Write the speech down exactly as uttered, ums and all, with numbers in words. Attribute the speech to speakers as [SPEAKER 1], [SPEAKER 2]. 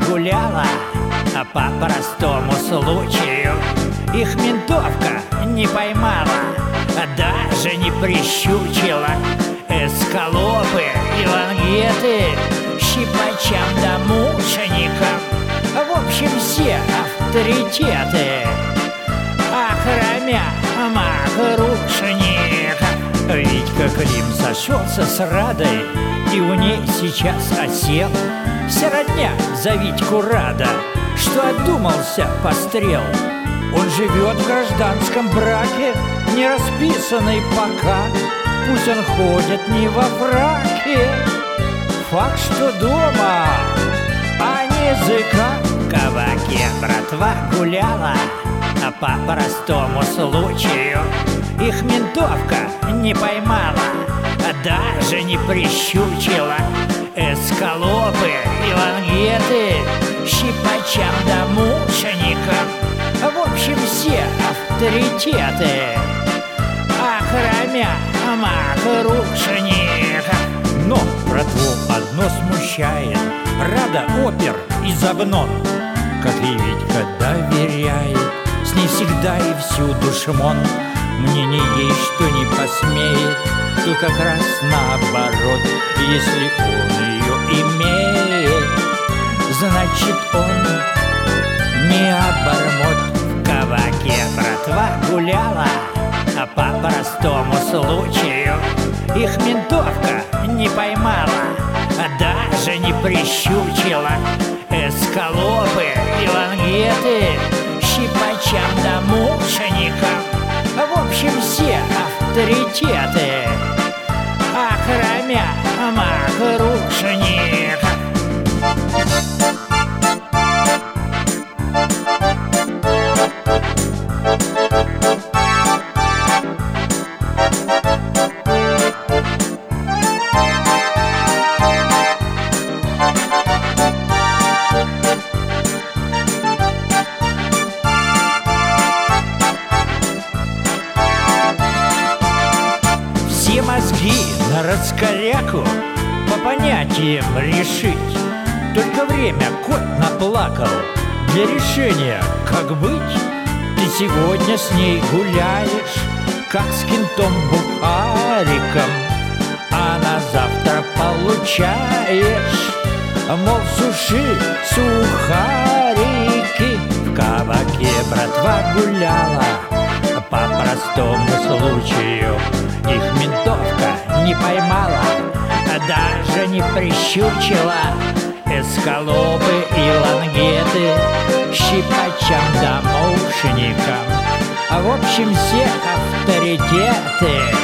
[SPEAKER 1] гуляла, а по простому случаю их ментовка не поймала, даже не прищучила. Эскалопы и лангеты щипачам да мученикам, в общем, все авторитеты, охромя махрушника. Витька Клим сошелся с Радой, и у ней сейчас осел. Вся родня за Витьку рада, что отдумался пострел. Он живет в гражданском браке, не расписанный пока. Пусть он ходит не во фраке, факт, что дома, а не языка. В кабаке братва гуляла, а по простому случаю их ментовка не поймала, даже не прищучила. Эскалопы и лангеты щипачам да мученикам, в общем, все авторитеты, охромя махрушника. Но братву одно смущает: Рада опер и загнон. Как и Витька доверяет, с ней всегда и всюду шмон. Мнение ей, что не посмеет, то как раз наоборот. Если он ее имеет, значит он не обормот. В кабаке братва гуляла, а по простому случаю их ментовка не поймала, даже не прищучила. Эскалопы и лангеты щипачам да мученикам, в общем, все авторитеты, охромя махрушника. Все мозги на раскоряку по понятиям решить. Только время кот наплакал для решения, как быть. Ты сегодня с ней гуляешь, как с кентом-бухариком, а на завтра получаешь, мол, суши сухарики. В кабаке братва гуляла, по простому случаю их ментовка не поймала, даже не прищучила. Эскалопы и лангеты щипачам да мученикам, в общем, все авторитеты,